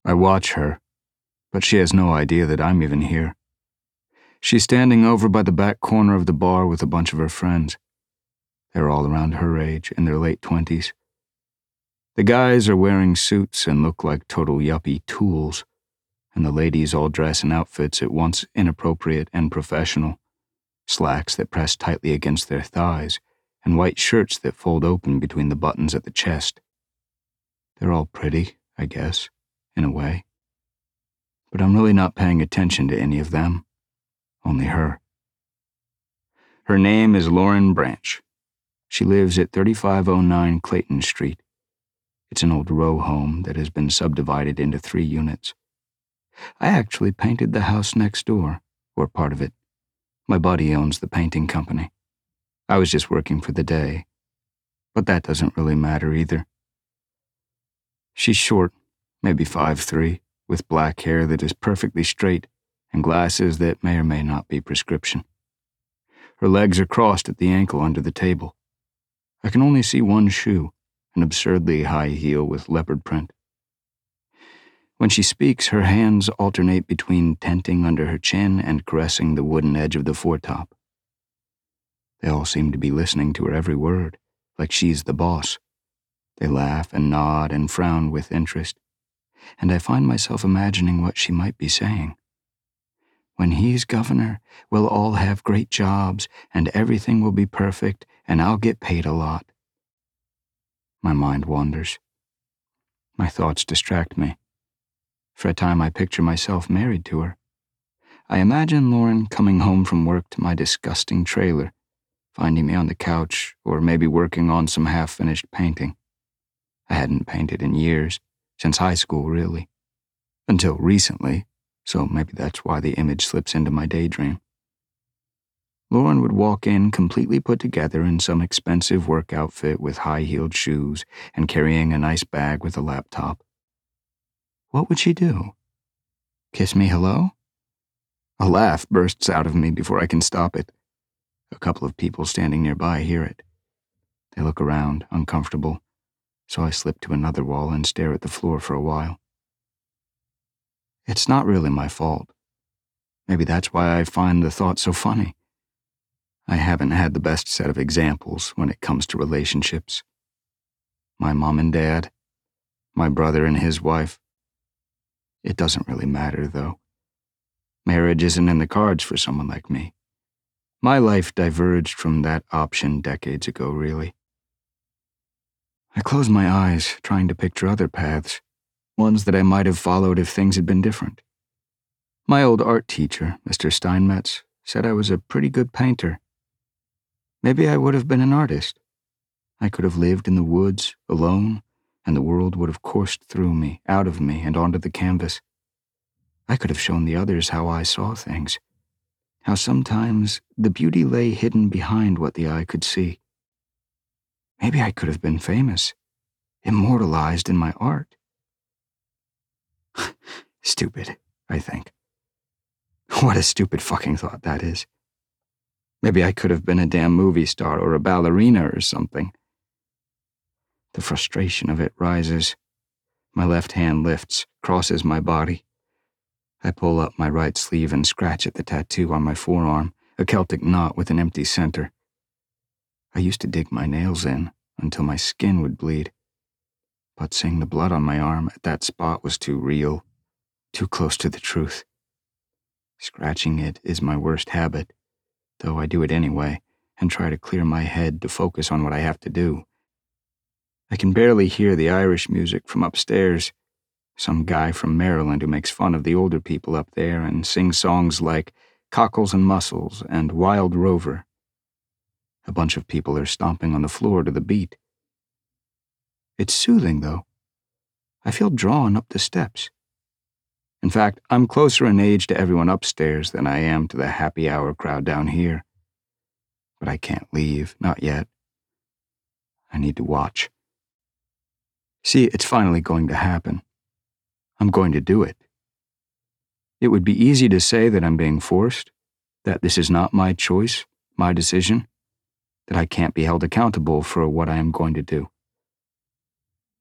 I watch her, but she has no idea that I'm even here. She's standing over by the back corner of the bar with a bunch of her friends. They're all around her age, in their late 20s. The guys are wearing suits and look like total yuppie tools, and the ladies all dress in outfits at once inappropriate and professional. Slacks that press tightly against their thighs, and white shirts that fold open between the buttons at the chest. They're all pretty, I guess, in a way. But I'm really not paying attention to any of them, only her. Her name is Lauren Branch. She lives at 3509 Clayton Street. It's an old row home that has been subdivided into 3 units. I actually painted the house next door, or part of it. My buddy owns the painting company. I was just working for the day, but that doesn't really matter either. She's short, maybe 5'3", with black hair that is perfectly straight and glasses that may or may not be prescription. Her legs are crossed at the ankle under the table. I can only see one shoe, an absurdly high heel with leopard print. When she speaks, her hands alternate between tenting under her chin and caressing the wooden edge of the foretop. They all seem to be listening to her every word, like she's the boss. They laugh and nod and frown with interest, and I find myself imagining what she might be saying. When he's governor, we'll all have great jobs, and everything will be perfect, and I'll get paid a lot. My mind wanders. My thoughts distract me. For a time I picture myself married to her. I imagine Lauren coming home from work to my disgusting trailer, finding me on the couch, or maybe working on some half-finished painting. I hadn't painted in years, since high school really. Until recently, so maybe that's why the image slips into my daydream. Lauren would walk in completely put together in some expensive work outfit with high-heeled shoes and carrying a nice bag with a laptop. What would she do? Kiss me hello? A laugh bursts out of me before I can stop it. A couple of people standing nearby hear it. They look around, uncomfortable, so I slip to another wall and stare at the floor for a while. It's not really my fault. Maybe that's why I find the thought so funny. I haven't had the best set of examples when it comes to relationships. My mom and dad, my brother and his wife. It doesn't really matter, though. Marriage isn't in the cards for someone like me. My life diverged from that option decades ago, really. I close my eyes, trying to picture other paths, ones that I might have followed if things had been different. My old art teacher, Mr. Steinmetz, said I was a pretty good painter. Maybe I would have been an artist. I could have lived in the woods, alone, and the world would have coursed through me, out of me, and onto the canvas. I could have shown the others how I saw things, how sometimes the beauty lay hidden behind what the eye could see. Maybe I could have been famous, immortalized in my art. Stupid, I think. What a stupid fucking thought that is. Maybe I could have been a damn movie star or a ballerina or something. The frustration of it rises. My left hand lifts, crosses my body. I pull up my right sleeve and scratch at the tattoo on my forearm, a Celtic knot with an empty center. I used to dig my nails in until my skin would bleed. But seeing the blood on my arm at that spot was too real, too close to the truth. Scratching it is my worst habit, though I do it anyway and try to clear my head to focus on what I have to do. I can barely hear the Irish music from upstairs, some guy from Maryland who makes fun of the older people up there and sings songs like Cockles and Mussels and Wild Rover. A bunch of people are stomping on the floor to the beat. It's soothing, though. I feel drawn up the steps. In fact, I'm closer in age to everyone upstairs than I am to the happy hour crowd down here. But I can't leave, not yet. I need to watch. See, it's finally going to happen. I'm going to do it. It would be easy to say that I'm being forced, that this is not my choice, my decision, that I can't be held accountable for what I am going to do.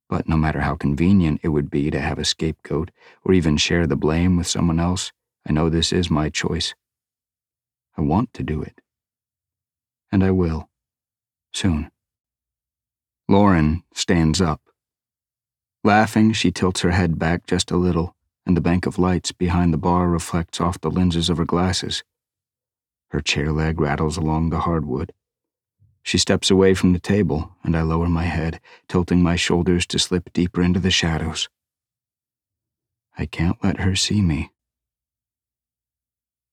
But no matter how convenient it would be to have a scapegoat or even share the blame with someone else, I know this is my choice. I want to do it. And I will. Soon. Lauren stands up. Laughing, she tilts her head back just a little, and the bank of lights behind the bar reflects off the lenses of her glasses. Her chair leg rattles along the hardwood. She steps away from the table, and I lower my head, tilting my shoulders to slip deeper into the shadows. I can't let her see me.